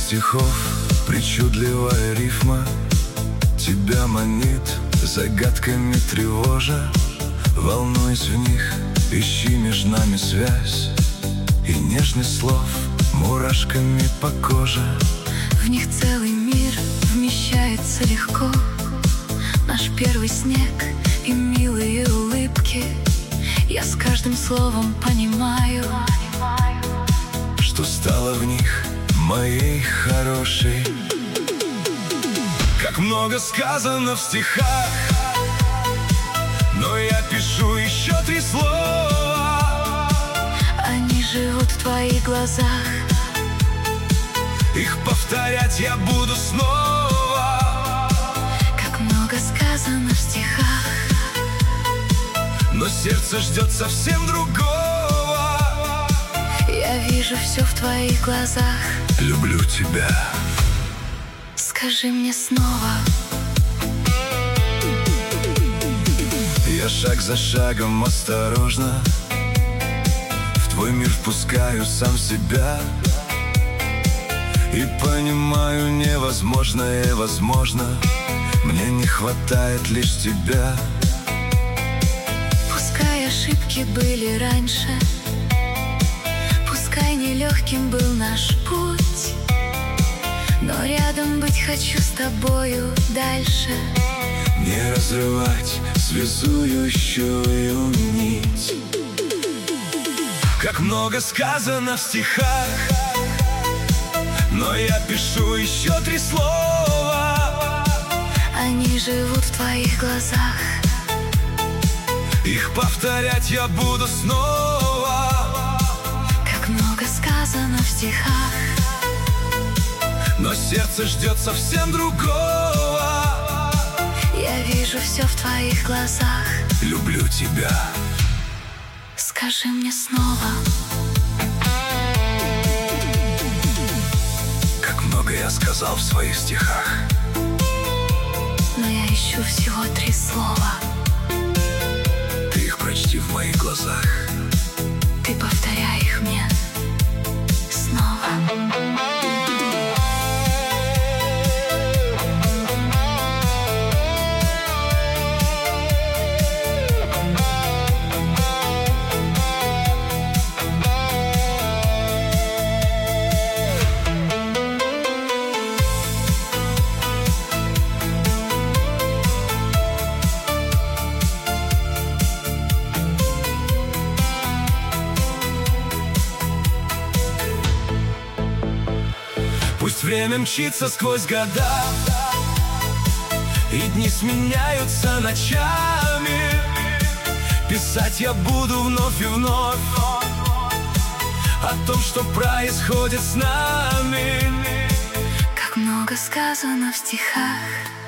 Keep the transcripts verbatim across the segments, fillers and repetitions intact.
стихов причудливая рифма тебя манит, загадками тревожа. Волнуясь в них, ищи между нами связь, и нежность слов мурашками по коже. В них целый мир вмещается легко, наш первый снег и милые улыбки. Я с каждым словом понимаю, что стало в них моей хорошей. Как много сказано в стихах, но я пишу еще три слова. Они живут в твоих глазах, их повторять я буду снова. как много сказано в стихах, но сердце ждет совсем другого. я вижу все в твоих глазах. Люблю тебя. Скажи мне снова. Я шаг за шагом осторожно в твой мир впускаю сам себя, и понимаю, невозможное возможно. Мне не хватает лишь тебя. Пускай ошибки были раньше, пускай нелегким был наш путь, но рядом быть хочу с тобою дальше. Не разрывать связующую нить. Как много сказано в стихах, но я пишу еще три слова. Они живут в твоих глазах, их повторять я буду снова. как много сказано в стихах, но сердце ждет совсем другого. я вижу все в твоих глазах. Люблю тебя. Скажи мне снова. Как много я сказал в своих стихах, Но я ищу всего три слова. ты их прочти в моих глазах. Ты повторяй их мне снова. Пусть время мчится сквозь года, и дни сменяются ночами. Писать я буду вновь и вновь о том, что происходит с нами. Как много сказано в стихах,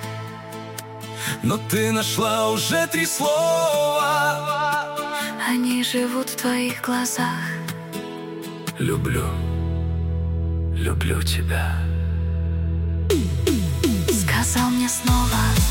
но ты нашла уже три слова. они живут в твоих глазах. Люблю, люблю тебя. Сказал мне снова.